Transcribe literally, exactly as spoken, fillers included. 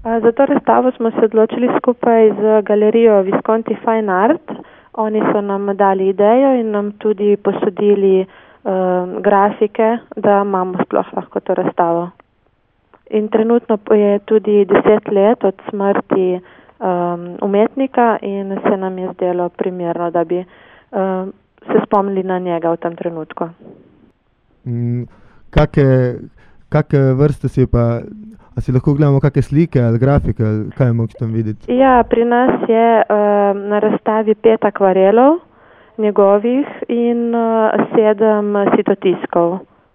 Za to razstavo smo se odločili skupaj z galerijo Visconti Fine Art. Oni so nam dali idejo in nam tudi posodili um, grafike, da imamo sploh lahko to razstavo. In trenutno je tudi deset let od smrti um, umetnika in se nam je zdelo primerno, da bi um, se spomnili na njega v tem trenutku. Mm, kake, kake vrste si pa, a si lahko gledamo kakšne slike ali grafike, ali kaj moč tam videti? Ja, pri nas je uh, na razstavi pet akvarelov njegovih in uh, sedem sitotiskov.